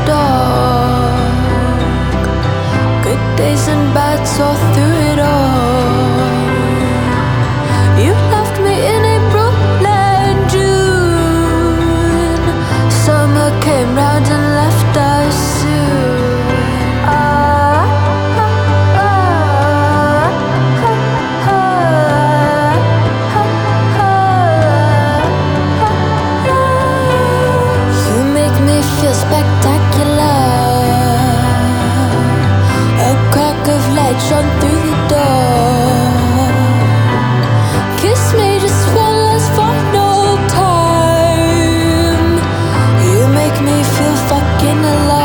dark. Good days and bad, saw through it all. You left me in April and June. Summer came round and left us soon. You make me feel spectacular. A crack of light shone through the door. Kiss me just one last final time. You make me feel fucking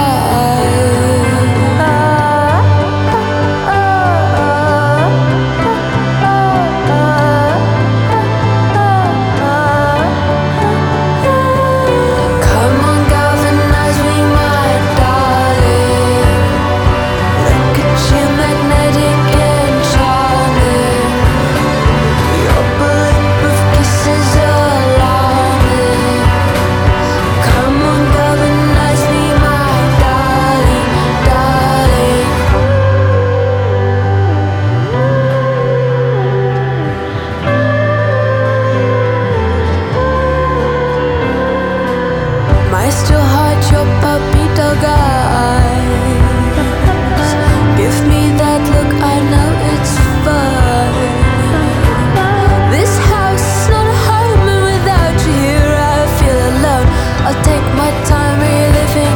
alive. Come on, galvanize me, my darling. Look at you, magnetic and charming. Your bulletproof kisses alarming. Come on, galvanize me, my darling, darling. My still heart, your puppy dog eyes. Give me that look, I know it's fine. This house is not a home, and without you here I feel alone. I'll take my time reliving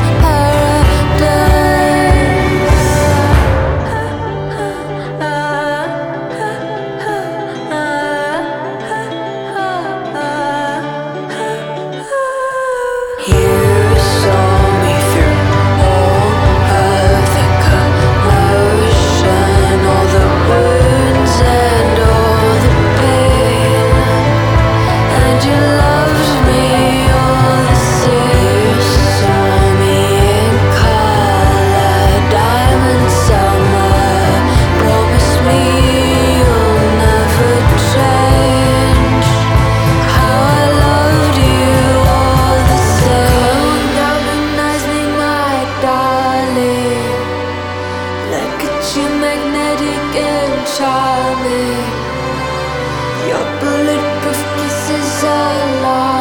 paradise. You saw me through all of the commotion, all the wounds and all the pain, and you loved me all the same. You saw me in color, diamond summer. Promise me you'll never change. How I loved you all the same. Come galvanize me, my darling. Look at you, magnetic and charming. Your bulletproof kisses alarming.